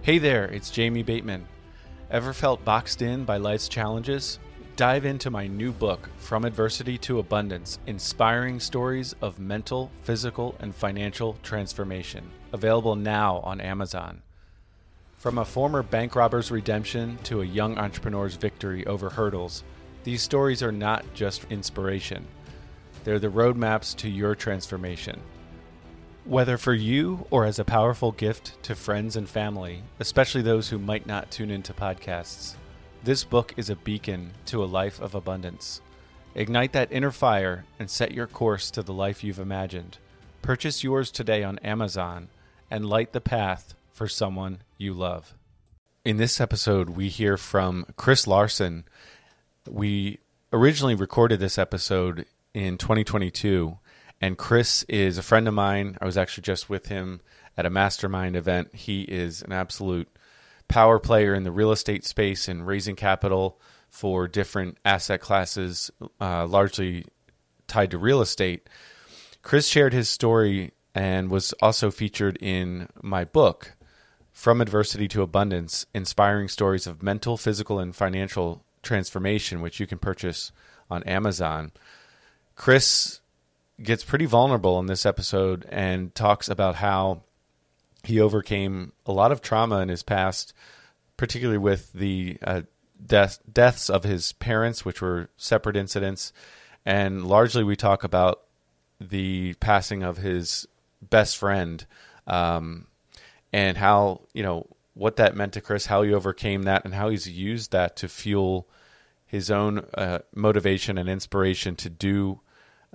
Hey there, it's Jamie Bateman. Ever felt boxed in by life's challenges? Dive into my new book, From Adversity to Abundance, Inspiring Stories of Mental, Physical, and Financial Transformation. Available now on Amazon. From a former bank robber's redemption to a young entrepreneur's victory over hurdles, these stories are not just inspiration. They're the roadmaps to your transformation. Whether for you or as a powerful gift to friends and family, especially those who might not tune into podcasts, this book is a beacon to a life of abundance. Ignite that inner fire and set your course to the life you've imagined. Purchase yours today on Amazon and light the path for someone you love. In this episode, we hear from Chris Larson. We originally recorded this episode in 2022. And Chris is a friend of mine. I was actually just with him at a mastermind event. He is an absolute power player in the real estate space and raising capital for different asset classes, largely tied to real estate. Chris shared his story and was also featured in my book, From Adversity to Abundance, Inspiring Stories of Mental, Physical, and Financial Transformation, which you can purchase on Amazon. Chris gets pretty vulnerable in this episode and talks about how he overcame a lot of trauma in his past, particularly with the deaths of his parents, which were separate incidents. And largely we talk about the passing of his best friend, and how, what that meant to Chris, how he overcame that, and how he's used that to fuel his own motivation and inspiration to do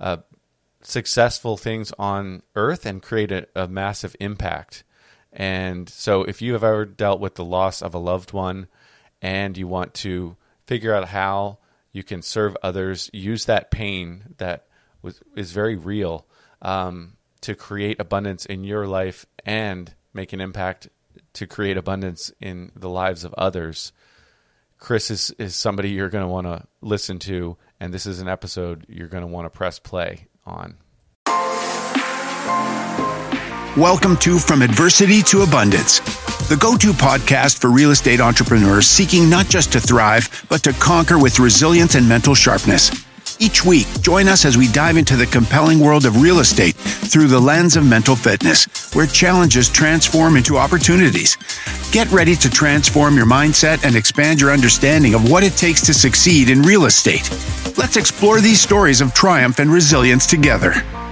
successful things on earth and create a massive impact. And so if you have ever dealt with the loss of a loved one and you want to figure out how you can serve others, use that pain that is very real to create abundance in your life and make an impact to create abundance in the lives of others, Chris is somebody you're going to want to listen to, and this is an episode you're going to want to press play on. Welcome to From Adversity to Abundance, the go-to podcast for real estate entrepreneurs seeking not just to thrive, but to conquer with resilience and mental sharpness. Each week, join us as we dive into the compelling world of real estate through the lens of mental fitness, where challenges transform into opportunities. Get ready to transform your mindset and expand your understanding of what it takes to succeed in real estate. Let's explore these stories of triumph and resilience together.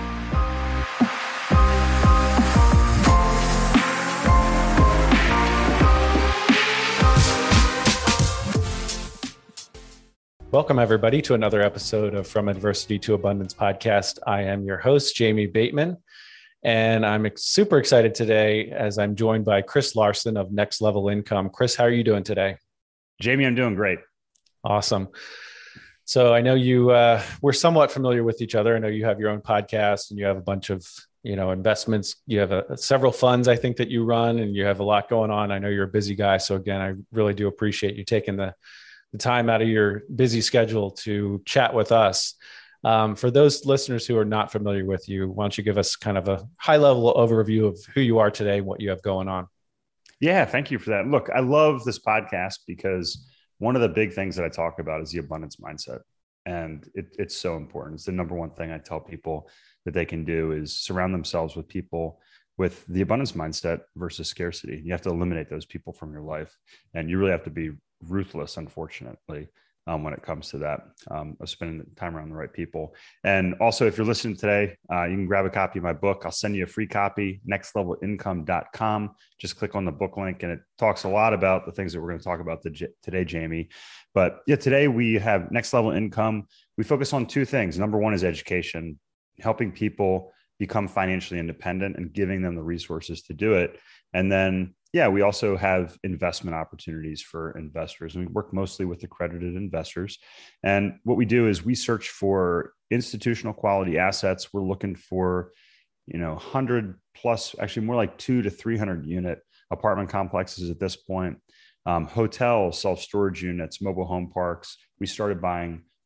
Welcome, everybody, to another episode of From Adversity to Abundance podcast. I am your host, Jamie Bateman, and I'm super excited today as I'm joined by Chris Larson of Next Level Income. Chris, how are you doing today? Jamie, I'm doing great. Awesome. So I know we're somewhat familiar with each other. I know you have your own podcast and you have a bunch of, investments. You have several funds, I think, that you run, and you have a lot going on. I know you're a busy guy. So again, I really do appreciate you taking the time out of your busy schedule to chat with us. For those listeners who are not familiar with you, why don't you give us kind of a high-level overview of who you are today, what you have going on? Yeah, thank you for that. Look, I love this podcast because one of the big things that I talk about is the abundance mindset. And it's so important. It's the number one thing I tell people that they can do is surround themselves with people with the abundance mindset versus scarcity. You have to eliminate those people from your life. And you really have to be ruthless, unfortunately, when it comes to that, of spending time around the right people. And also, if you're listening today, you can grab a copy of my book. I'll send you a free copy, nextlevelincome.com. Just click on the book link, and it talks a lot about the things that we're going to talk about today, Jamie. But yeah, today we have Next Level Income. We focus on two things. Number one is education, helping people become financially independent and giving them the resources to do it. And then, we also have investment opportunities for investors. And we work mostly with accredited investors. And what we do is we search for institutional quality assets. We're looking for, 100 plus, actually more like 200 to 300 unit apartment complexes at this point. Hotels, self-storage units, mobile home parks. We started buying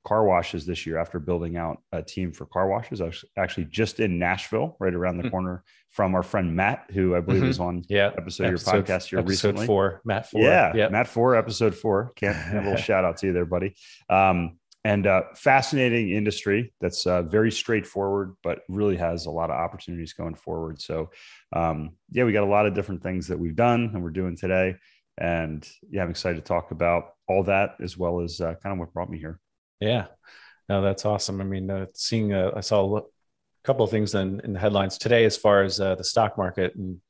car washes this year after building out a team for car washes. I was actually just in Nashville, right around the corner from our friend Matt, who I believe is on episode of your podcast here recently. Episode 4, Matt 4. Yeah, Matt 4, episode 4. Can't a little shout out to you there, buddy. And fascinating industry that's very straightforward, but really has a lot of opportunities going forward. So we got a lot of different things that we've done and we're doing today. And I'm excited to talk about all that as well as kind of what brought me here. Yeah, no, that's awesome. I mean, I saw a couple of things in the headlines today as far as the stock market, and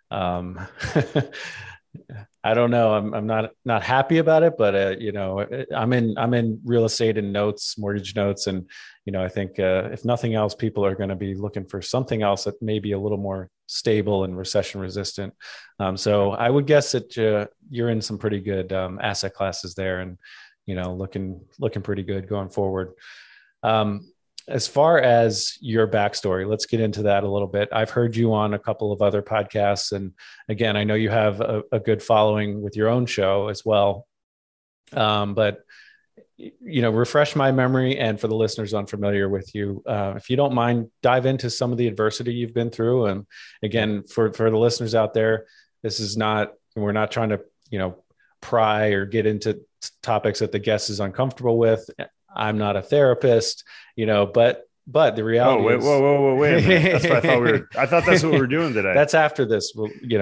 I don't know. I'm not happy about it, but I'm in real estate and mortgage notes, and I think if nothing else, people are going to be looking for something else that may be a little more stable and recession resistant. So I would guess that you're in some pretty good asset classes there, and looking pretty good going forward. As far as your backstory, let's get into that a little bit. I've heard you on a couple of other podcasts. And again, I know you have a good following with your own show as well. But refresh my memory. And for the listeners unfamiliar with you, if you don't mind, dive into some of the adversity you've been through. And again, for the listeners out there, we're not trying to, pry or get into topics that the guest is uncomfortable with. I'm not a therapist, but the reality is... Wait a minute. That's what I thought that's what we were doing today. That's after this.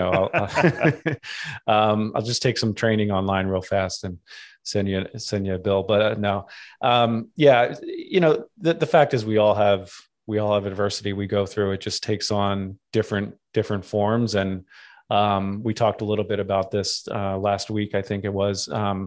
I'll just take some training online real fast and send you a bill. But no. The fact is we all have adversity we go through. It just takes on different forms. And we talked a little bit about this last week, I think it was,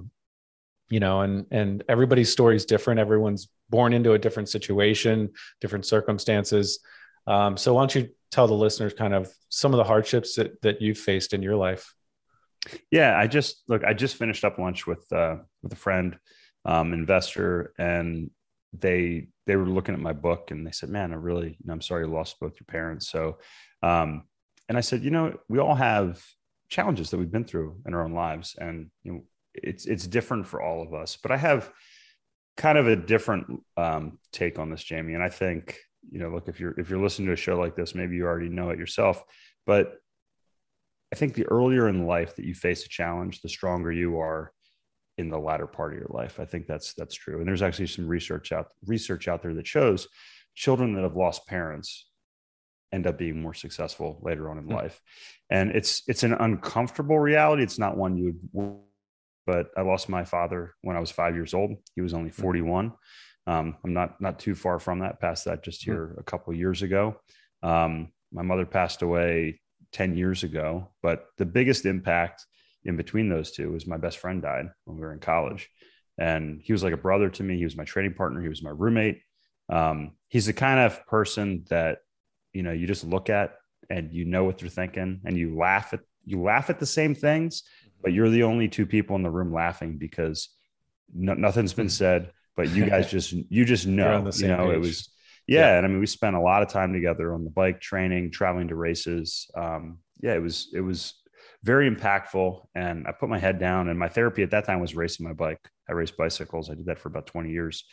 and everybody's story is different. Everyone's born into a different situation, different circumstances. So why don't you tell the listeners kind of some of the hardships that you've faced in your life? Yeah, I just finished up lunch with a friend, investor, and they were looking at my book and they said, "Man, I'm sorry you lost both your parents." So, and I said, we all have challenges that we've been through in our own lives, and it's different for all of us, but I have kind of a different take on this, Jamie. And I think, look, if you're listening to a show like this, maybe you already know it yourself, but I think the earlier in life that you face a challenge, the stronger you are in the latter part of your life. I think that's true. And there's actually some research out there that shows children that have lost parents end up being more successful later on in life. And it's an uncomfortable reality. It's not one you would. But I lost my father when I was 5 years old. He was only 41. I'm not too far from that, past that just here a couple of years ago. My mother passed away 10 years ago, but the biggest impact in between those two was my best friend died when we were in college. And he was like a brother to me. He was my training partner. He was my roommate. He's the kind of person that, you just look at and what they're thinking, and you laugh at the same things, but you're the only two people in the room laughing because nothing's been said, but you guys just know, it was, And I mean, we spent a lot of time together on the bike, training, traveling to races. It was very impactful. And I put my head down, and my therapy at that time was racing my bike. I raced bicycles. I did that for about 20 years.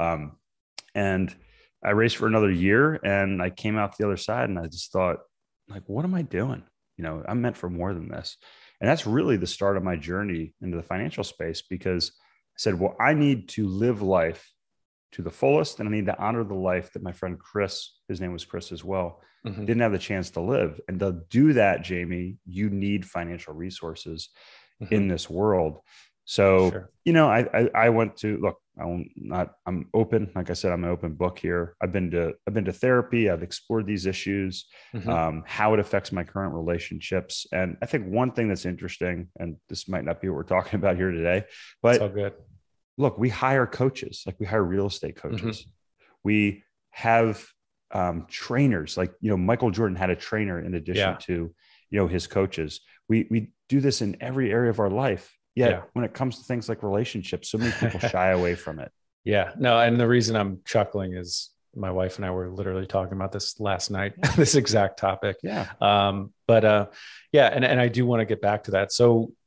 And I raced for another year, and I came out the other side, and I just thought, like, what am I doing? I'm meant for more than this. And that's really the start of my journey into the financial space, because I said, well, I need to live life to the fullest, and I need to honor the life that my friend Chris, his name was Chris as well, didn't have the chance to live. And to do that, Jamie, you need financial resources in this world. So, sure. I went to look, I'm open. Like I said, I'm an open book here. I've been to therapy. I've explored these issues, how it affects my current relationships. And I think one thing that's interesting, and this might not be what we're talking about here today, but it's all good. Look, we hire coaches, like we hire real estate coaches. We have trainers, like, Michael Jordan had a trainer in addition to, his coaches. We do this in every area of our life. Yet when it comes to things like relationships, so many people shy away from it. Yeah, no. And the reason I'm chuckling is my wife and I were literally talking about this last night, this exact topic. Yeah. And I do want to get back to that. So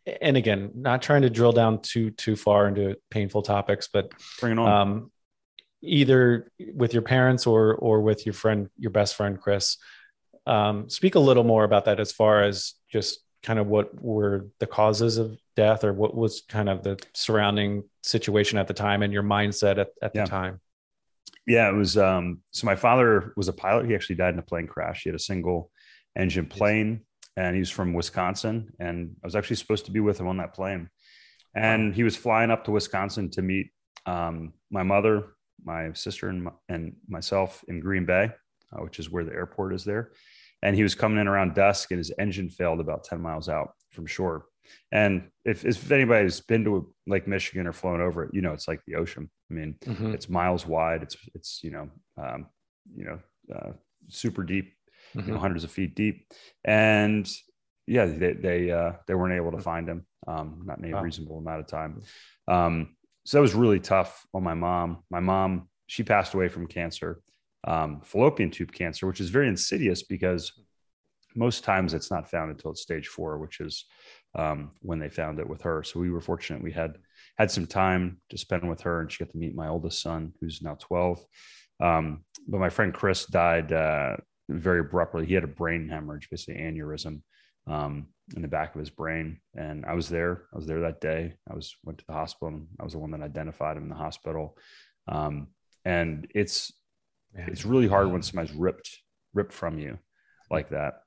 and again, not trying to drill down too far into painful topics, but bring it on. Either with your parents or with your best friend, Chris, speak a little more about that as far as just kind of what were the causes of death, or what was kind of the surrounding situation at the time and your mindset at the time. Yeah, it was, so my father was a pilot. He actually died in a plane crash. He had a single engine plane, and he was from Wisconsin. And I was actually supposed to be with him on that plane. And he was flying up to Wisconsin to meet my mother, my sister, and myself in Green Bay, which is where the airport is there. And he was coming in around dusk, and his engine failed about 10 miles out from shore. And if anybody's been to Lake Michigan or flown over it, it's like the ocean. I mean, it's miles wide. It's super deep, hundreds of feet deep. And yeah, they weren't able to find him, not in a reasonable amount of time. So that was really tough on my mom. My mom, she passed away from cancer, fallopian tube cancer, which is very insidious because most times it's not found until it's stage 4, which is when they found it with her. So we were fortunate. We had some time to spend with her, and she got to meet my oldest son, who's now 12. But my friend Chris died very abruptly. He had a brain hemorrhage, basically aneurysm in the back of his brain. And I was there that day. Went to the hospital, and I was the one that identified him in the hospital. And it's really hard when somebody's ripped from you like that.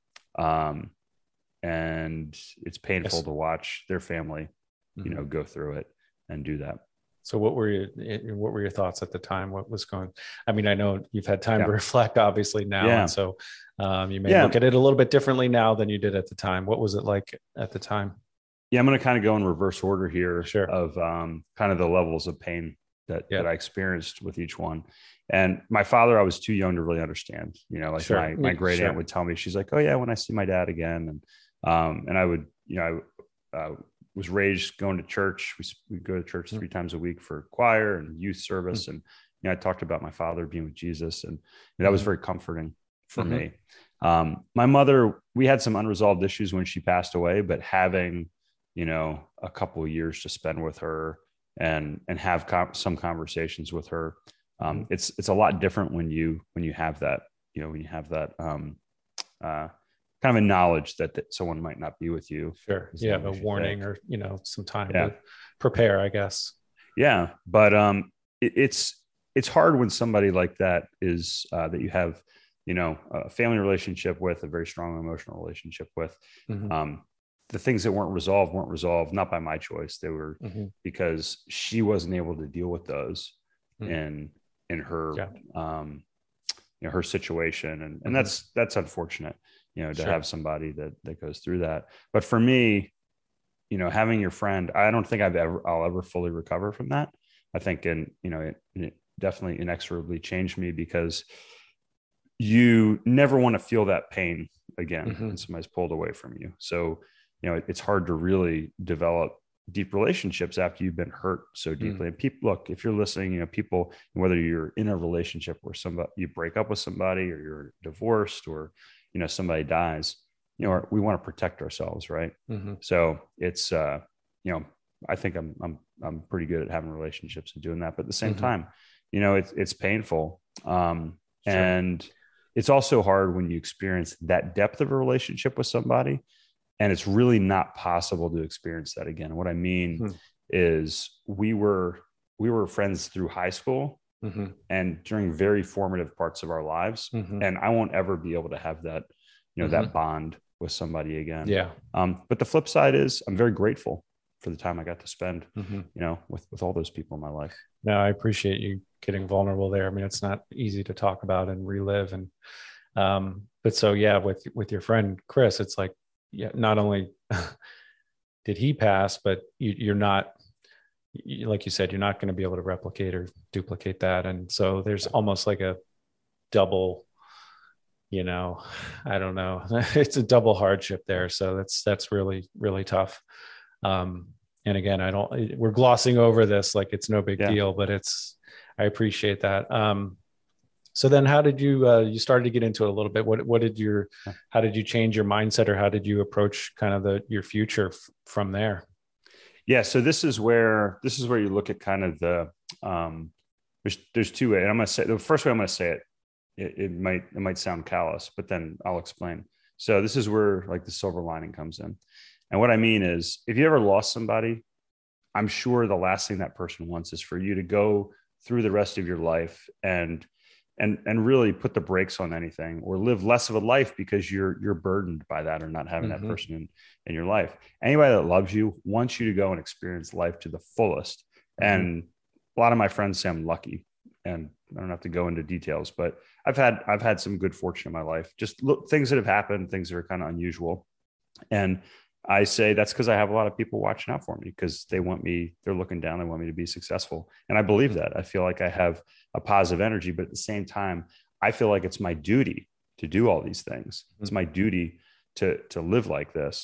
And it's painful to watch their family, go through it and do that. So what were your thoughts at the time? What was going, I mean, I know you've had time to reflect obviously now. Yeah. And so, you may look at it a little bit differently now than you did at the time. What was it like at the time? Yeah. I'm going to kind of go in reverse order here of, kind of the levels of pain that I experienced with each one. And my father, I was too young to really understand, my great aunt would tell me, she's like, oh yeah, when I see my dad again. And I would, I was raised going to church. We go to church 3 times a week for choir and youth service. And, I talked about my father being with Jesus, and that was very comforting for me. My mother, we had some unresolved issues when she passed away, but having, a couple of years to spend with her and have some conversations with her, it's a lot different when you have that, kind of a knowledge that someone might not be with you. Sure. Yeah. A warning or, some time to prepare, I guess. Yeah. But, it's hard when somebody like that is, that you have, a family relationship with, a very strong emotional relationship with, the things that weren't resolved, not by my choice. They were because she wasn't able to deal with those in her, her situation. And that's unfortunate. To have somebody that goes through that. But for me, having your friend, I don't think I'll ever fully recover from that. I think, it definitely inexorably changed me, because you never want to feel that pain again when somebody's pulled away from you. So, it's hard to really develop deep relationships after you've been hurt so deeply. And people, look, if you're listening, people, whether you're in a relationship where you break up with somebody, or you're divorced, or somebody dies, we want to protect ourselves. Right. So it's, I think I'm pretty good at having relationships and doing that, but at the same time, it's painful. And it's also hard when you experience that depth of a relationship with somebody, and it's really not possible to experience that again. What I mean is we were friends through high school, and during very formative parts of our lives. And I won't ever be able to have that, that bond with somebody again. Yeah. But the flip side is I'm very grateful for the time I got to spend, with all those people in my life. No, I appreciate you getting vulnerable there. I mean, it's not easy to talk about and relive. And, but so, yeah, with your friend, Chris, it's like, not only did he pass, but you're not, like you said, you're not going to be able to replicate or duplicate that. And so there's almost like a double, I don't know, it's a double hardship there. So that's really, really tough. And again, we're glossing over this like it's no big deal, but I appreciate that. So then how did you started to get into it a little bit? How did you change your mindset, or how did you approach kind of your future from there? Yeah. So this is where you look at kind of the, there's two ways. And I'm going to say the first way I'm going to say it might sound callous, but then I'll explain. So this is where like the silver lining comes in. And what I mean is, if you ever lost somebody, I'm sure the last thing that person wants is for you to go through the rest of your life and really put the brakes on anything, or live less of a life because you're burdened by that, or not having that person in your life. Anybody that loves you wants you to go and experience life to the fullest. And a lot of my friends say I'm lucky, and I don't have to go into details, but I've had some good fortune in my life, just things that have happened, things that are kind of unusual. And I say that's because I have a lot of people watching out for me, because they're looking down, they want me to be successful. And I believe that. I feel like I have a positive energy, but at the same time, I feel like it's my duty to do all these things. It's my duty to live like this.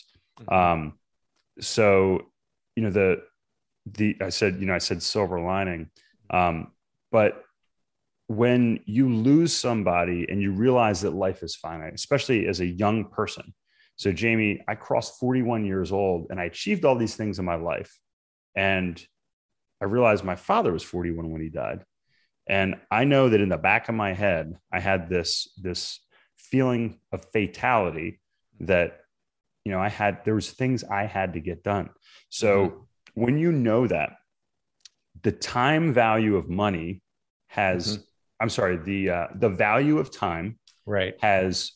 So, I said silver lining. But when you lose somebody and you realize that life is finite, especially as a young person. So Jamie, I crossed 41 years old and I achieved all these things in my life. And I realized my father was 41 when he died. And I know that in the back of my head, I had this feeling of fatality that, there was things I had to get done. So when you know that the time value of money has, the value of time has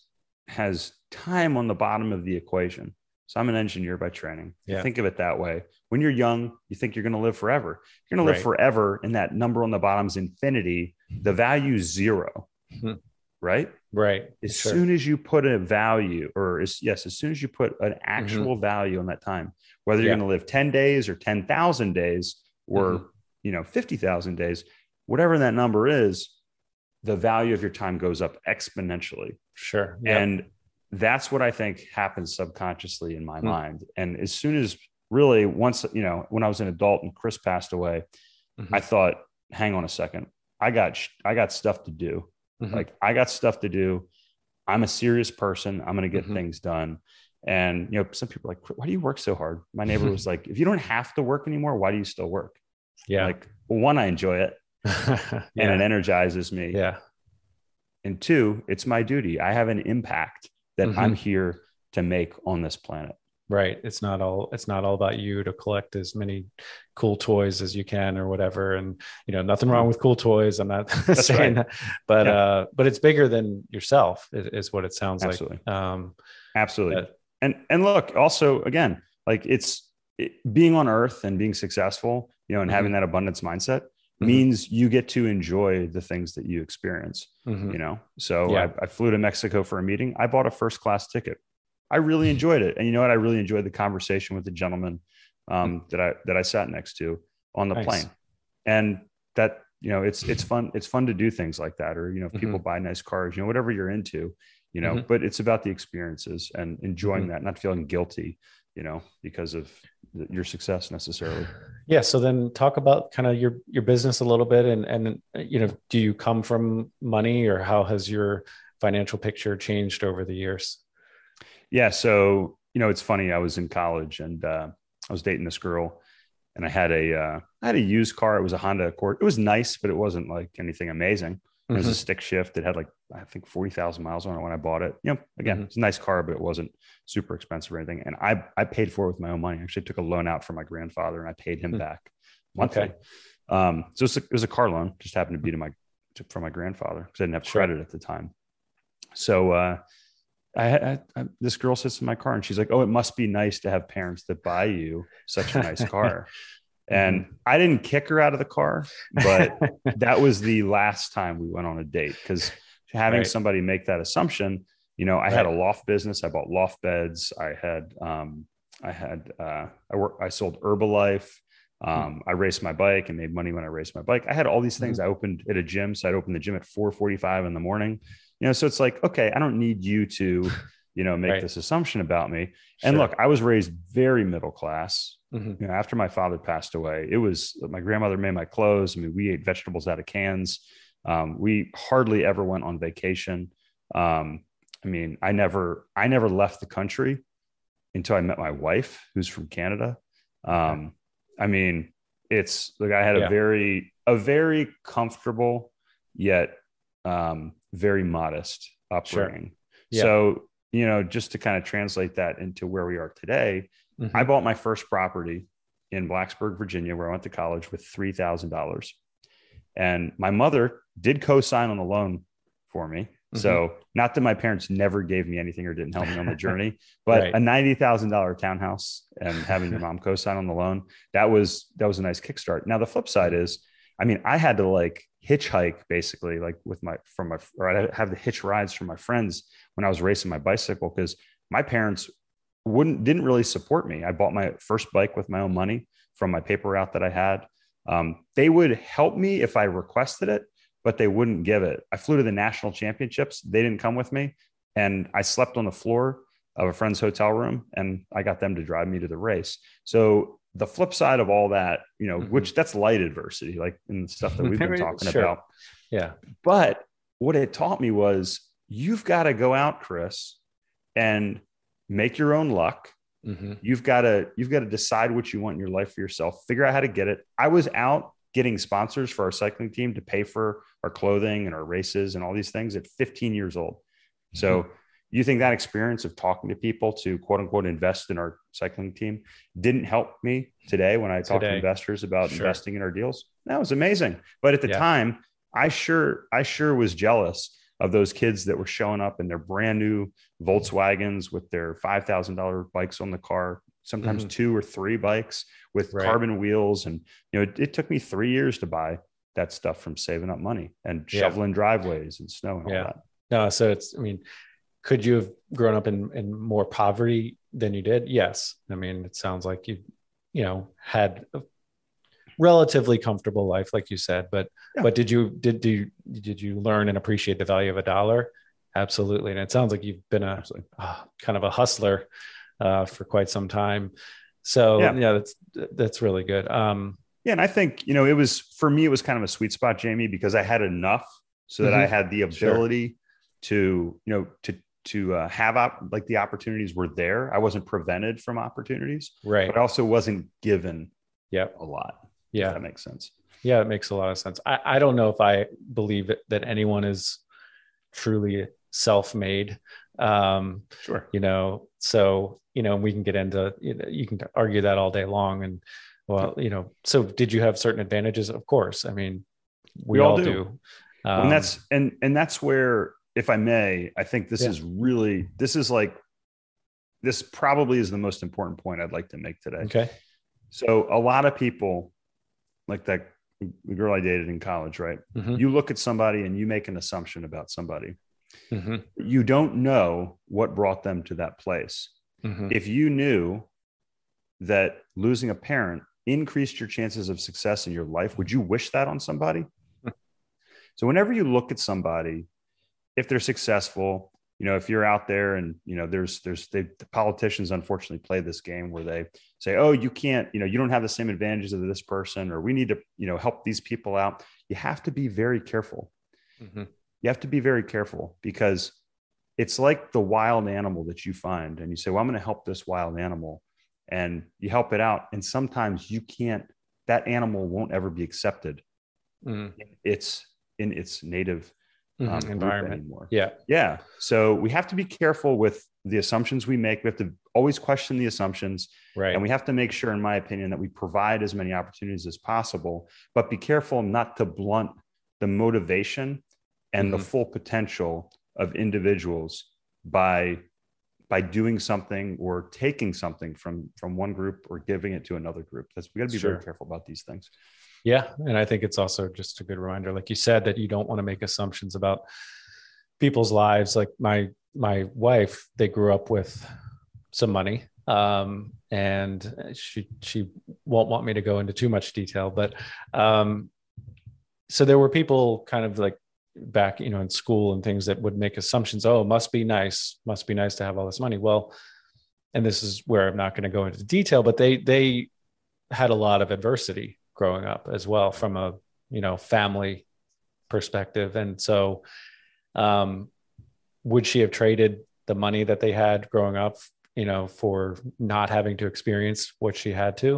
time on the bottom of the equation. So I'm an engineer by training. Yeah. Think of it that way. When you're young, you think you're going to live forever. You're going to live forever, and that number on the bottom is infinity. The value is zero, right? Right. As soon as you put a value, as soon as you put an actual value on that time, whether you're going to live 10 days or 10,000 days or 50,000 days, whatever that number is, the value of your time goes up exponentially. Sure. Yep. And that's what I think happens subconsciously in my mind. And as soon as once, when I was an adult and Chris passed away, I thought, hang on a second, I got stuff to do. Like, I got stuff to do. I'm a serious person. I'm going to get things done. And, some people are like, why do you work so hard? My neighbor was like, if you don't have to work anymore, why do you still work? Yeah. Like, well, one, I enjoy it and it energizes me. Yeah. And two, it's my duty. I have an impact that I'm here to make on this planet. Right. It's not all about you to collect as many cool toys as you can or whatever. And, nothing wrong with cool toys. I'm not saying that, but it's bigger than yourself is what it sounds Absolutely. like. Absolutely. And look, also, again, like being on earth and being successful, and having that abundance mindset means you get to enjoy the things that you experience, So I flew to Mexico for a meeting. I bought a first-class ticket. I really enjoyed it. And you know what? I really enjoyed the conversation with the gentleman that I sat next to on the plane. And that, it's fun. It's fun to do things like that. Or, if people buy nice cars, whatever you're into, but it's about the experiences and enjoying that, not feeling guilty, because of your success necessarily. Yeah. So then talk about kind of your business a little bit and, do you come from money, or how has your financial picture changed over the years? Yeah. So, it's funny. I was in college and I was dating this girl, and I had a used car. It was a Honda Accord. It was nice, but it wasn't like anything amazing. It was a stick shift. It had like, I think 40,000 miles on it when I bought it. Again, it's a nice car, but it wasn't super expensive or anything. And I paid for it with my own money. I actually took a loan out from my grandfather and I paid him back monthly. Okay. So it was a car loan, just happened to be from my grandfather, because I didn't have credit at the time. So, this girl sits in my car and she's like, oh, it must be nice to have parents that buy you such a nice car. And I didn't kick her out of the car, but that was the last time we went on a date, because having somebody make that assumption, I had a loft business. I bought loft beds. I sold Herbalife. I raced my bike and made money when I raced my bike. I had all these things. I opened at a gym. So I'd open the gym at 4:45 in the morning, so it's like, okay, I don't need you to, make this assumption about me. And look, I was raised very middle class. After my father passed away, it was my grandmother made my clothes. I mean, we ate vegetables out of cans. We hardly ever went on vacation. I never left the country until I met my wife, who's from Canada. I mean, it's like I had a very comfortable yet very modest upbringing. Sure. Yeah. So, just to kind of translate that into where we are today, I bought my first property in Blacksburg, Virginia, where I went to college, with $3,000. And my mother did co-sign on the loan for me. So not that my parents never gave me anything or didn't help me on the journey, but a $90,000 townhouse and having your mom co-sign on the loan, that was a nice kickstart. Now the flip side is, I mean, I had to like hitchhike basically, like I have the hitch rides from my friends when I was racing my bicycle, because my parents didn't really support me. I bought my first bike with my own money from my paper route that I had. They would help me if I requested it, but they wouldn't give it. I flew to the national championships. They didn't come with me. And I slept on the floor of a friend's hotel room, and I got them to drive me to the race. So the flip side of all that, which that's light adversity, like in the stuff that we've been talking about. Yeah. But what it taught me was, you've got to go out, Chris, and make your own luck. You've got to decide what you want in your life for yourself, figure out how to get it. I was out getting sponsors for our cycling team to pay for our clothing and our races and all these things at 15 years old. So you think that experience of talking to people to quote unquote invest in our cycling team didn't help me today when I talk to investors about investing in our deals? That was amazing. But at the time, I sure was jealous of those kids that were showing up in their brand new Volkswagens with their $5,000 bikes on the car, sometimes 2 or 3 bikes with carbon wheels. And, it took me 3 years to buy that stuff from saving up money and shoveling driveways and snow and all that. No, so could you have grown up in more poverty than you did? Yes. I mean, it sounds like you had a relatively comfortable life, like you said, but did you learn and appreciate the value of a dollar? Absolutely. And it sounds like you've been kind of a hustler for quite some time. So that's really good. And I think, for me, it was kind of a sweet spot, Jamie, because I had enough so that I had the ability to have like the opportunities were there. I wasn't prevented from opportunities, right? But I also wasn't given a lot. Yeah. If that makes sense. Yeah, it makes a lot of sense. I don't know if I believe that anyone is truly self-made. Sure. So, we can get into, you can argue that all day long. And so did you have certain advantages? Of course. I mean, we all do. And that's where, if I may, I think this probably is the most important point I'd like to make today. Okay. So a lot of people, like the girl I dated in college, right? You look at somebody and you make an assumption about somebody. You don't know what brought them to that place. If you knew that losing a parent increased your chances of success in your life, would you wish that on somebody? So whenever you look at somebody, if they're successful, if you're out there and, the politicians unfortunately play this game where they say, oh, you can't, you don't have the same advantages of this person, or we need to, help these people out. You have to be very careful. You have to be very careful, because it's like the wild animal that you find and you say, well, I'm going to help this wild animal, and you help it out. And sometimes that animal won't ever be accepted. It's in its native environment anymore. Yeah. So we have to be careful with the assumptions we make. We have to always question the assumptions, right? And we have to make sure, in my opinion, that we provide as many opportunities as possible, but be careful not to blunt the motivation and the full potential of individuals by doing something or taking something from one group or giving it to another group. We got to be very careful about these things. Yeah. And I think it's also just a good reminder, like you said, that you don't want to make assumptions about people's lives. Like my wife, they grew up with some money, and she won't want me to go into too much detail, but so there were people kind of like back, in school and things that would make assumptions. Oh, must be nice to have all this money. Well, and this is where I'm not going to go into detail, but they had a lot of adversity growing up as well from a, family perspective. And so, would she have traded the money that they had growing up, for not having to experience what she had to?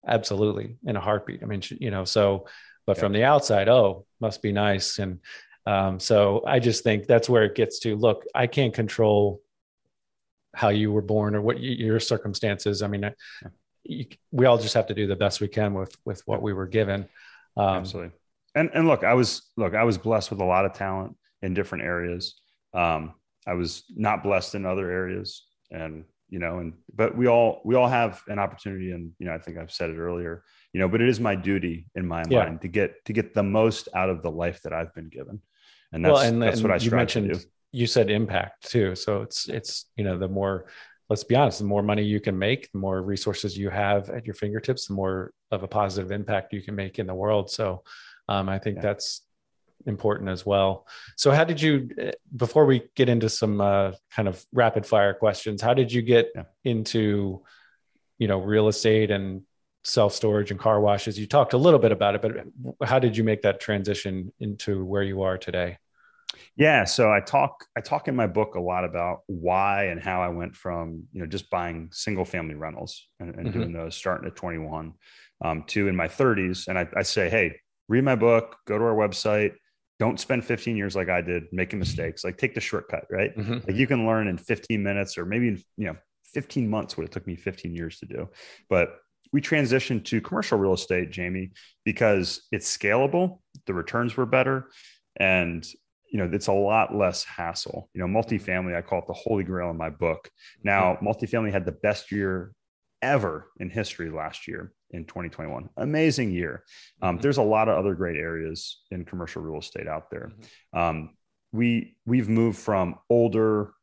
Absolutely. In a heartbeat. I mean, so, but Yeah. from the outside, oh, must be nice. And so I just think that's where it gets to. Look, I can't control how you were born or what your circumstances. I mean, we all just have to do the best we can with what we were given. Absolutely. And look, I was blessed with a lot of talent in different areas. I was not blessed in other areas, and but we all have an opportunity, and I think I've said it earlier, but it is my duty in my mind to get the most out of the life that I've been given, and that's what I strive to do. You said impact too, so it's the more, let's be honest, the more money you can make, the more resources you have at your fingertips, the more of a positive impact you can make in the world. So I think that's important as well. So how did you, before we get into some kind of rapid fire questions, how did you get into, real estate and self-storage and car washes? You talked a little bit about it, but how did you make that transition into where you are today? Yeah. So I talk in my book a lot about why and how I went from, just buying single family rentals and doing those starting at 21 to in my 30s. And I say, hey, read my book, go to our website. Don't spend 15 years like I did making mistakes. Like, take the shortcut, right? Like, you can learn in 15 minutes or maybe, 15 months, what it took me 15 years to do. But we transitioned to commercial real estate, Jamie, because it's scalable. The returns were better. And, it's a lot less hassle. Multifamily, I call it the holy grail in my book. Now, multifamily had the best year ever in history last year in 2021. Amazing year. There's a lot of other great areas in commercial real estate out there. We've moved from older,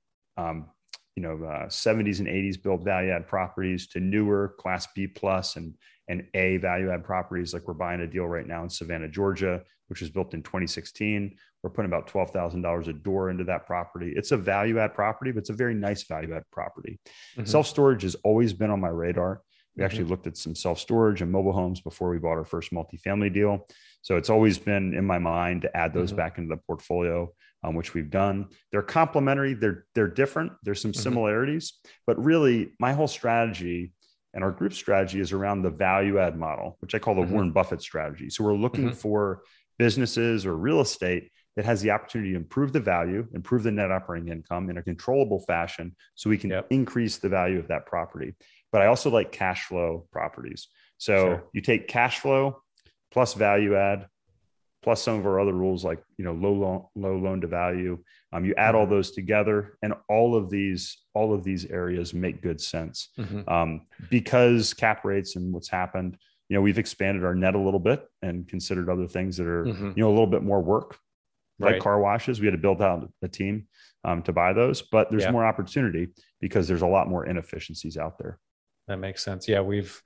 70s and 80s built value add properties to newer class B plus and A value add properties. Like, we're buying a deal right now in Savannah, Georgia, which was built in 2016. We're putting about $12,000 a door into that property. It's a value add property, but it's a very nice value add property. Self-storage has always been on my radar. We actually looked at some self-storage and mobile homes before we bought our first multifamily deal. So it's always been in my mind to add those back into the portfolio, which we've done. They're complementary. They're different. There's some similarities, but really my whole strategy and our group strategy is around the value add model, which I call the Warren Buffett strategy. So we're looking for businesses or real estate that has the opportunity to improve the value, improve the net operating income in a controllable fashion so we can increase the value of that property. But I also like cash flow properties. So you take cash flow plus value add, plus some of our other rules like, low loan to value. You add all those together, and all of these areas make good sense because cap rates and what's happened. We've expanded our net a little bit and considered other things that are, a little bit more work, like car washes. We had to build out a team to buy those, but there's more opportunity because there's a lot more inefficiencies out there. That makes sense. Yeah. We've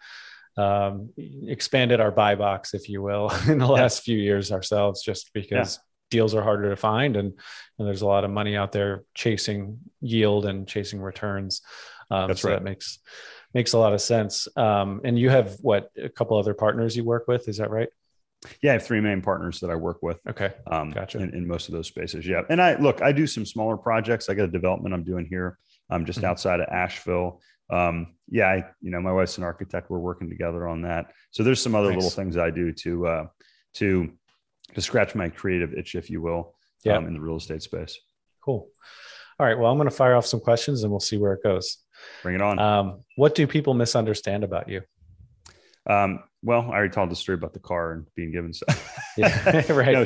expanded our buy box, if you will, in the last few years ourselves, just because deals are harder to find. And there's a lot of money out there chasing yield and chasing returns. That's right. That makes a lot of sense. And you have a couple other partners you work with, is that right? Yeah, I have three main partners that I work with. Okay. Gotcha. In most of those spaces. Yeah. And I do some smaller projects. I got a development I'm doing here. Just outside of Asheville. My wife's an architect. We're working together on that. So there's some other little things I do to scratch my creative itch, if you will, in the real estate space. Cool. All right. Well, I'm going to fire off some questions and we'll see where it goes. Bring it on. What do people misunderstand about you? Well, I already told the story about the car and being given. So, right.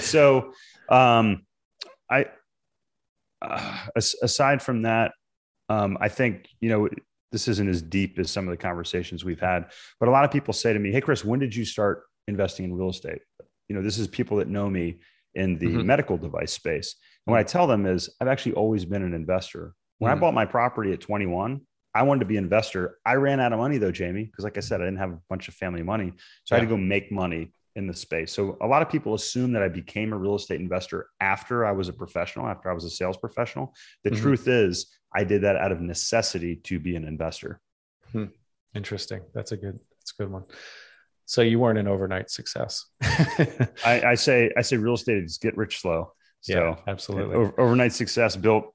Aside from that, I think, this isn't as deep as some of the conversations we've had, but a lot of people say to me, hey, Chris, when did you start investing in real estate? This is people that know me in the medical device space. And what I tell them is I've actually always been an investor. When I bought my property at 21, I wanted to be an investor. I ran out of money though, Jamie, because like I said, I didn't have a bunch of family money. So I had to go make money in the space. So a lot of people assume that I became a real estate investor after I was a professional, after I was a sales professional. The truth is I did that out of necessity to be an investor. Interesting. That's a good one. So you weren't an overnight success. I say real estate is get rich slow. So absolutely. Overnight success built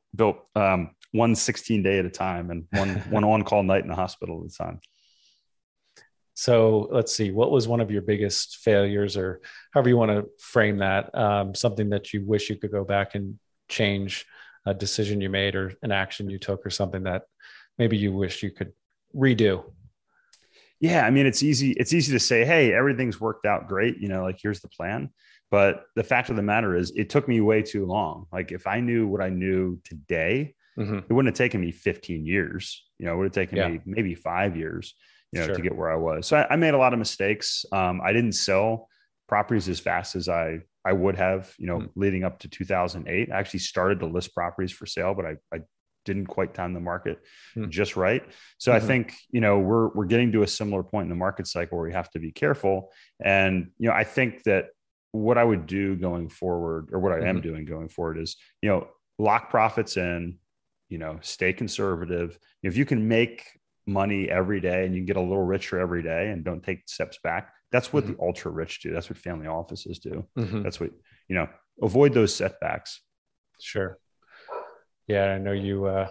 one 16 day at a time and one on-call night in the hospital at a time. So let's see, what was one of your biggest failures, or however you want to frame that, something that you wish you could go back and change, a decision you made or an action you took, or something that maybe you wish you could redo? Yeah. I mean, it's easy to say, hey, everything's worked out great. Like, here's the plan. But the fact of the matter is it took me way too long. Like, if I knew what I knew today, it wouldn't have taken me 15 years, it would have taken me maybe 5 years, to get where I was. So I made a lot of mistakes. I didn't sell properties as fast as I would have, leading up to 2008. I actually started to list properties for sale, but I didn't quite time the market just right. So I think, we're getting to a similar point in the market cycle where we have to be careful. And, I think that what I would do going forward, or what I am doing going forward, is, lock profits in, stay conservative. If you can make money every day and you can get a little richer every day and don't take steps back, that's what the ultra rich do. That's what family offices do. That's what, avoid those setbacks. Sure. Yeah. I know you, I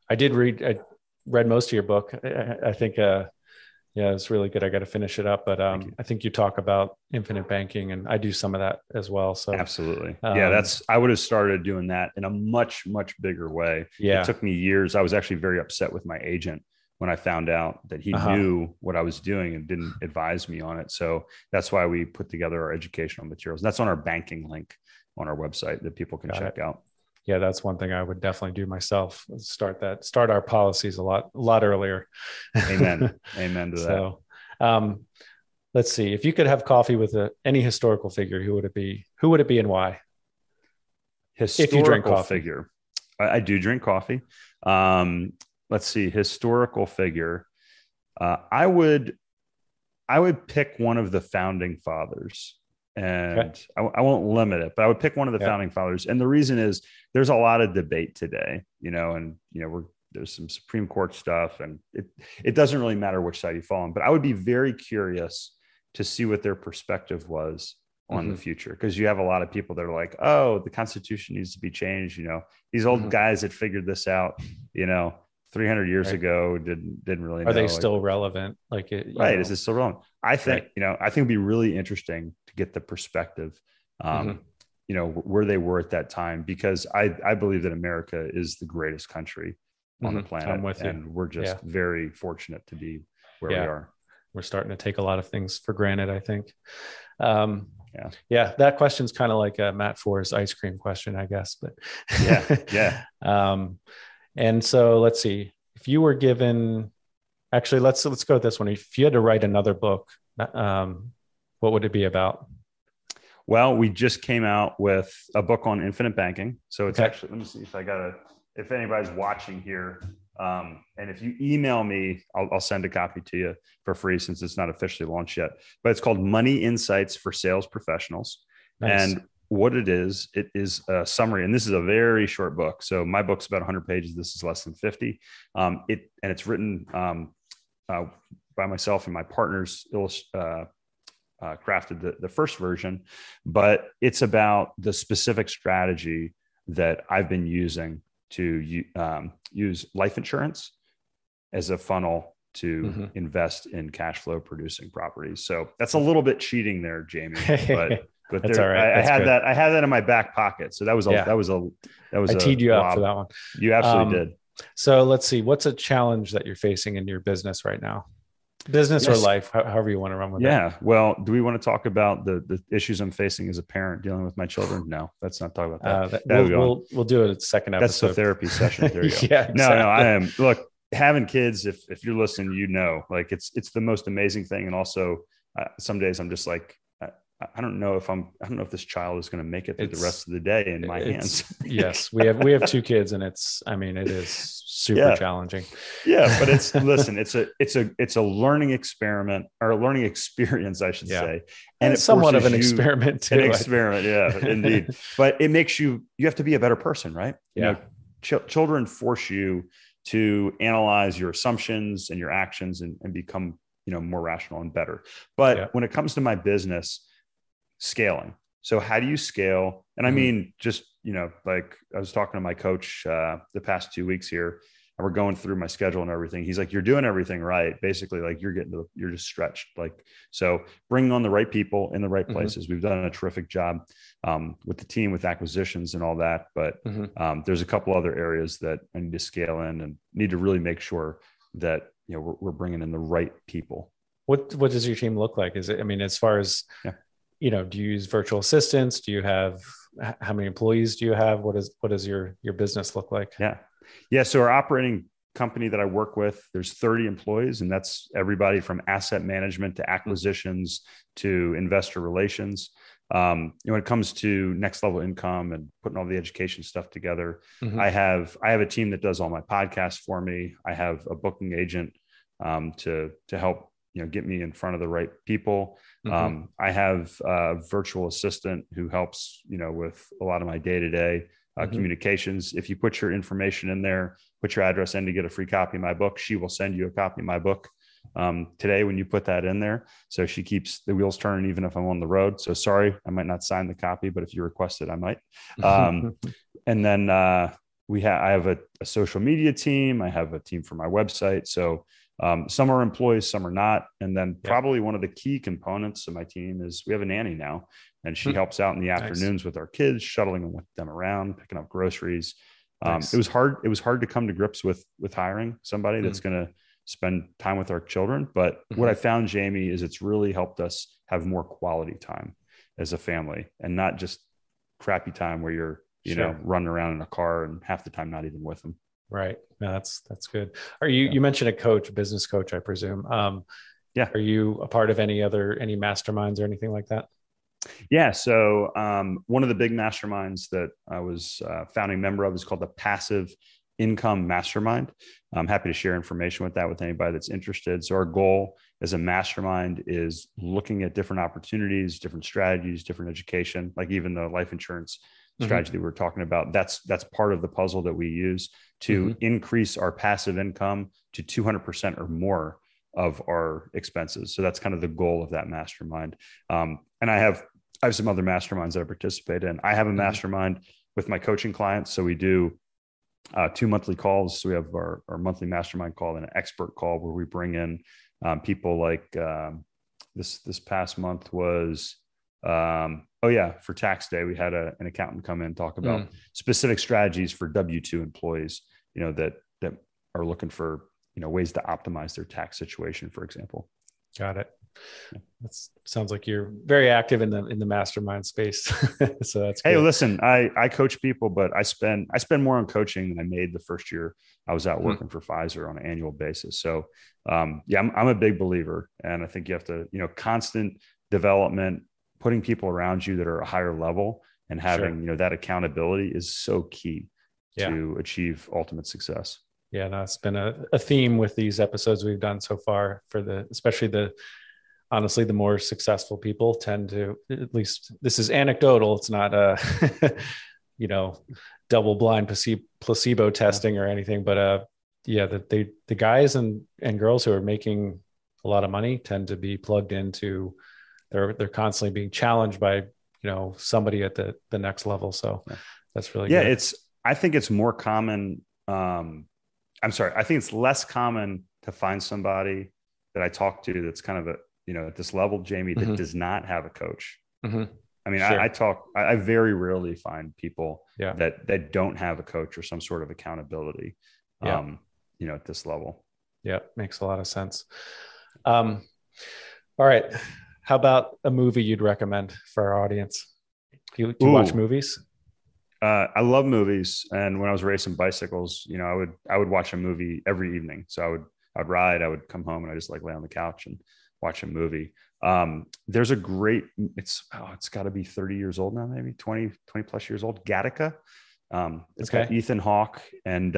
read most of your book. I think, it's really good. I got to finish it up, but I think you talk about infinite banking, and I do some of that as well. So absolutely. I would have started doing that in a much, much bigger way. Yeah. It took me years. I was actually very upset with my agent when I found out that he knew what I was doing and didn't advise me on it. So that's why we put together our educational materials. That's on our banking link on our website that people can check out. Yeah, that's one thing I would definitely do myself. Start our policies a lot earlier. Amen. Amen to that. So, let's see. If you could have coffee with any historical figure, who would it be? Who would it be, and why? Historical if you drink coffee. Figure. I do drink coffee. Let's see. Historical figure. I would pick one of the founding fathers. And I won't limit it, but I would pick one of the founding fathers. And the reason is there's a lot of debate today, there's some Supreme Court stuff, and it doesn't really matter which side you fall on, but I would be very curious to see what their perspective was on the future. Because you have a lot of people that are like, oh, the Constitution needs to be changed. These old guys that figured this out, 300 years ago didn't really know. Are they still relevant? Is it still relevant? I think, I think it'd be really interesting to get the perspective, where they were at that time, because I believe that America is the greatest country on the planet. I'm with you. And we're just very fortunate to be where we are. We're starting to take a lot of things for granted, I think. That question's kind of like a Matt Forrest ice cream question, I guess, but and so let's see, if you were given, actually, let's go with this one. If you had to write another book, what would it be about? Well, we just came out with a book on infinite banking. So it's actually, let me see if anybody's watching here. And if you email me, I'll send a copy to you for free, since it's not officially launched yet, but it's called Money Insights for Sales Professionals. Nice. And what it is a summary, and this is a very short book. So my book's about 100 pages. This is less than 50. It's written by myself, and my partners crafted the first version, but it's about the specific strategy that I've been using to use life insurance as a funnel to invest in cash flow producing properties. So that's a little bit cheating there, Jamie, but that's all right. I had that in my back pocket. So that was I teed you up for that one. You absolutely did. So let's see, what's a challenge that you're facing in your business right now? Business or life, however you want to run with it. Yeah. Well, do we want to talk about the issues I'm facing as a parent dealing with my children? No, let's not talk about that. We'll do it at the second episode. That's the therapy session. There you go. Yeah, exactly. No, I am. Look, having kids, if you're listening, like it's the most amazing thing. And also some days I'm just like, I don't know if this child is going to make it through the rest of the day in my hands. Yes. We have 2 kids, and it is super challenging. Yeah. But it's a learning experiment, or a learning experience, I should say. And it's somewhat of an experiment too. An experiment. Yeah, indeed. But it makes you have to be a better person, right? Yeah. Children force you to analyze your assumptions and your actions and become, more rational and better. But when it comes to my business, scaling. So how do you scale? And I mean, just, like I was talking to my coach the past 2 weeks here, and we're going through my schedule and everything. He's like, you're doing everything right. Basically, like you're just stretched. Like, so bringing on the right people in the right places. We've done a terrific job with the team, with acquisitions and all that. But there's a couple other areas that I need to scale in and need to really make sure that, we're bringing in the right people. What does your team look like? Is it, I mean, as far as, do you use virtual assistants? Do you have, how many employees do you have? What does your business look like? Yeah. So our operating company that I work with, there's 30 employees, and that's everybody from asset management to acquisitions to investor relations. When it comes to next level income and putting all the education stuff together, I have a team that does all my podcasts for me. I have a booking agent to help get me in front of the right people. I have a virtual assistant who helps with a lot of my day-to-day communications. If you put your information in there, put your address in to get a free copy of my book, she will send you a copy of my book today when you put that in there. So she keeps the wheels turning even if I'm on the road. So sorry, I might not sign the copy, but if you request it, I might. And then I have a social media team. I have a team for my website. So some are employees, some are not. And then probably one of the key components of my team is we have a nanny now, and she helps out in the afternoons with our kids, shuttling them around, picking up groceries. It was hard to come to grips with hiring somebody that's going to spend time with our children. But what I found, Jamie, is it's really helped us have more quality time as a family, and not just crappy time where you're, running around in a car and half the time not even with them. Right. No, that's good. Are you mentioned a business coach, I presume. Are you a part of any masterminds or anything like that? Yeah. So one of the big masterminds that I was a founding member of is called the Passive Income Mastermind. I'm happy to share information with anybody that's interested. So our goal as a mastermind is looking at different opportunities, different strategies, different education, like even the life insurance strategy that we were talking about. That's part of the puzzle that we use to increase our passive income to 200% or more of our expenses. So that's kind of the goal of that mastermind. And I have some other masterminds that I participate in. I have a mastermind with my coaching clients. So we do 2 monthly calls. So we have our monthly mastermind call and an expert call where we bring in people like this past month was, for tax day, we had an accountant come in and talk about specific strategies for W-2 employees, that are looking for, ways to optimize their tax situation, for example. Got it. That sounds like you're very active in the mastermind space. So that's Hey, good. Listen, I coach people, but I spend more on coaching than I made the first year I was out working for Pfizer on an annual basis. So I'm a big believer, and I think you have to, constant development, putting people around you that are a higher level and having, that accountability is so key to achieve ultimate success. Yeah, no, it's been a theme with these episodes we've done so far especially honestly, the more successful people tend to, at least this is anecdotal. It's not double blind placebo testing or anything, but the guys and girls who are making a lot of money tend to be plugged into, they're constantly being challenged by, somebody at the next level. So that's really good. I think it's more common. I think it's less common to find somebody that I talk to that's kind of at this level, Jamie, that does not have a coach. I mean, I very rarely find people that don't have a coach or some sort of accountability, at this level. Yeah. Makes a lot of sense. All right. How about a movie you'd recommend for our audience? Do you watch movies? I love movies. And when I was racing bicycles, I would watch a movie every evening. So I'd ride, I would come home and I just lay on the couch and watch a movie. There's a great, it's gotta be 30 years old now, maybe 20 plus years old. Gattaca. It's got Ethan Hawke and,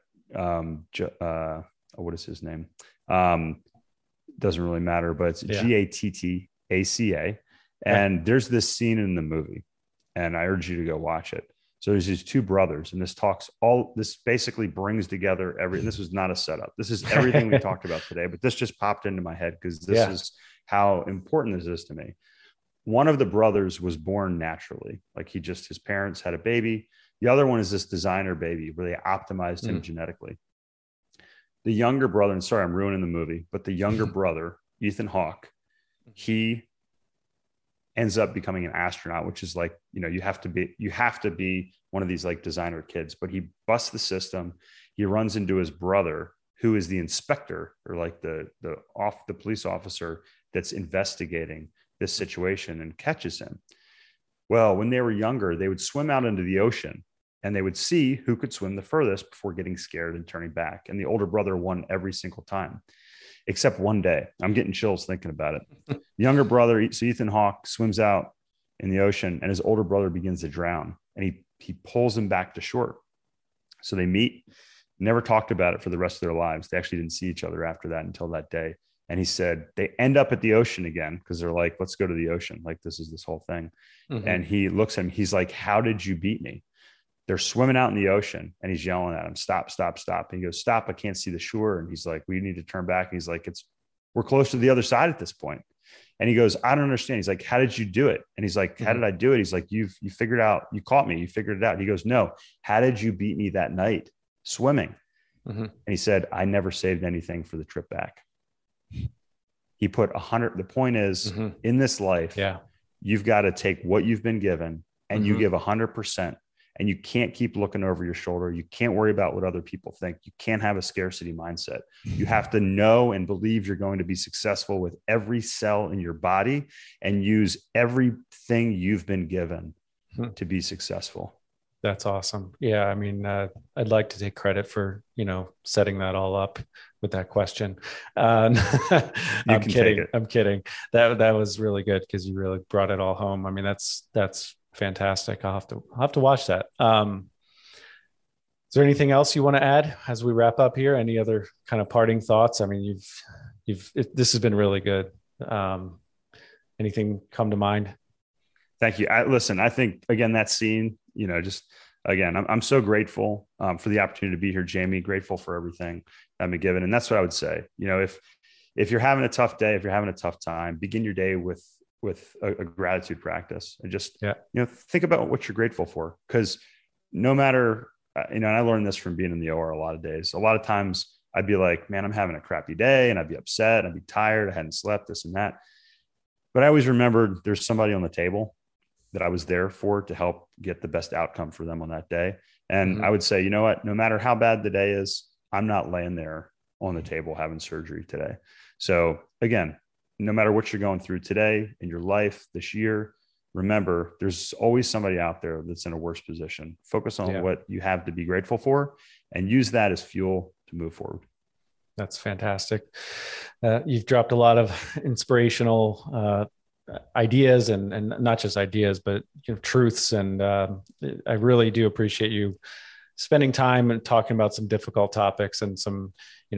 what is his name? Doesn't really matter, but it's Gattaca. And there's this scene in the movie, and I urge you to go watch it. So there's these two brothers, and this basically brings together this was not a setup. This is everything we talked about today, but this just popped into my head because this is how important this is to me. One of the brothers was born naturally. Like his parents had a baby. The other one is this designer baby where they optimized him genetically. the younger brother, and sorry, I'm ruining the movie, but the younger brother, Ethan Hawke, he ends up becoming an astronaut, which is like, you have to be one of these like designer kids, but he busts the system. He runs into his brother, who is the inspector, or like the police officer that's investigating this situation, and catches him. Well, when they were younger, they would swim out into the ocean and they would see who could swim the furthest before getting scared and turning back. And the older brother won every single time, except one day. I'm getting chills thinking about it. The younger brother, so Ethan Hawke, swims out in the ocean, and his older brother begins to drown, and he pulls him back to shore. So they meet, never talked about it for the rest of their lives. They actually didn't see each other after that until that day. And he said they end up at the ocean again because they're like, let's go to the ocean. Like, this is this whole thing. Mm-hmm. And he looks at him. He's like, how did you beat me? They're swimming out in the ocean, and he's yelling at him, stop, stop, stop. And he goes, stop. I can't see the shore. And he's like, we need to turn back. And he's like, we're close to the other side at this point. And he goes, I don't understand. He's like, how did you do it? And he's like, how did I do it? He's like, you figured out, you caught me. You figured it out. He goes, no, how did you beat me that night swimming? Mm-hmm. And he said, I never saved anything for the trip back. He put 100. The point is, in this life, you've got to take what you've been given and you give 100%, and you can't keep looking over your shoulder. You can't worry about what other people think. You can't have a scarcity mindset. You have to know and believe you're going to be successful with every cell in your body, and use everything you've been given to be successful. That's awesome. Yeah. I mean, I'd like to take credit for, setting that all up with that question. I'm kidding. I'm kidding. That was really good, because you really brought it all home. I mean, that's fantastic. I'll have to watch that. Is there anything else you want to add as we wrap up here? Any other kind of parting thoughts? I mean, this has been really good. Anything come to mind? Thank you. I think, again, that scene, I'm so grateful for the opportunity to be here, Jamie. Grateful for everything I've been given. And that's what I would say. If you're having a tough day, if you're having a tough time, begin your day with a gratitude practice, and just, think about what you're grateful for. Because no matter, and I learned this from being in the OR a lot of days. A lot of times I'd be like, man, I'm having a crappy day, and I'd be upset. I'd be tired. I hadn't slept, this and that. But I always remembered there's somebody on the table that I was there for, to help get the best outcome for them on that day. And I would say, you know what, no matter how bad the day is, I'm not laying there on the table having surgery today. So again, no matter what you're going through today in your life this year, remember, there's always somebody out there that's in a worse position. Focus on what you have to be grateful for, and use that as fuel to move forward. That's fantastic. You've dropped a lot of inspirational ideas, and not just ideas, but truths. And I really do appreciate you spending time and talking about some difficult topics and some,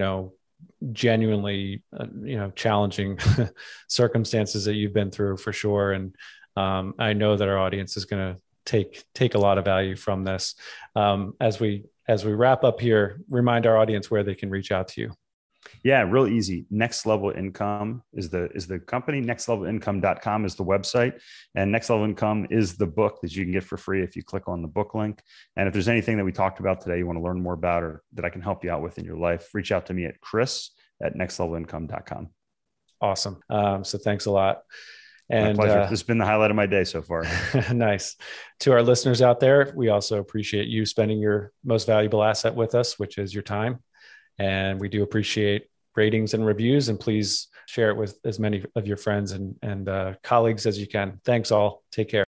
genuinely, challenging circumstances that you've been through, for sure. And I know that our audience is going to take a lot of value from this. As we wrap up here, remind our audience where they can reach out to you. Yeah, real easy. Next Level Income is the company. nextlevelincome.com is the website. And Next Level Income is the book that you can get for free if you click on the book link. And if there's anything that we talked about today you want to learn more about, or that I can help you out with in your life, reach out to me at chris@nextlevelincome.com. Awesome. So thanks a lot. And my pleasure. This has been the highlight of my day so far. Nice. To our listeners out there, we also appreciate you spending your most valuable asset with us, which is your time. And we do appreciate ratings and reviews, and please share it with as many of your friends and colleagues as you can. Thanks all. Take care.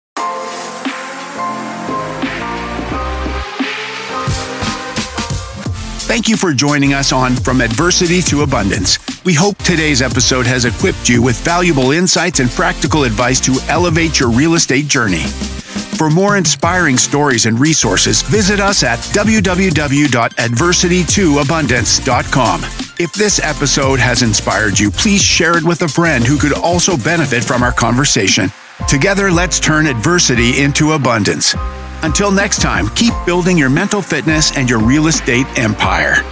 Thank you for joining us on From Adversity to Abundance. We hope today's episode has equipped you with valuable insights and practical advice to elevate your real estate journey. For more inspiring stories and resources, visit us at www.adversitytoabundance.com. If this episode has inspired you, please share it with a friend who could also benefit from our conversation. Together, let's turn adversity into abundance. Until next time, keep building your mental fitness and your real estate empire.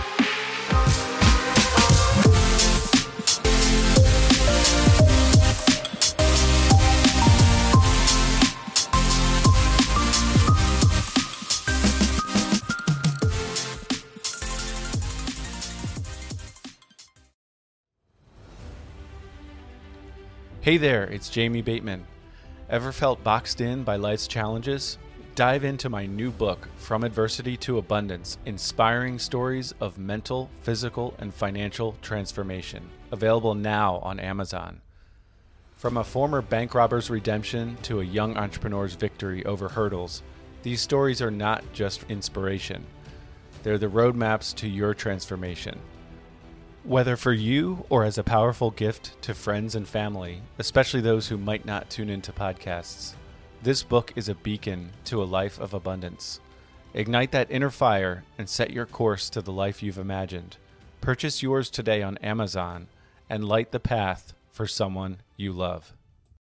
Hey there, it's Jamie Bateman. Ever felt boxed in by life's challenges? Dive into my new book, From Adversity to Abundance, Inspiring Stories of Mental, Physical, and Financial Transformation. Available now on Amazon. From a former bank robber's redemption to a young entrepreneur's victory over hurdles, these stories are not just inspiration. They're the roadmaps to your transformation. Whether for you or as a powerful gift to friends and family, especially those who might not tune into podcasts, this book is a beacon to a life of abundance. Ignite that inner fire and set your course to the life you've imagined. Purchase yours today on Amazon and light the path for someone you love.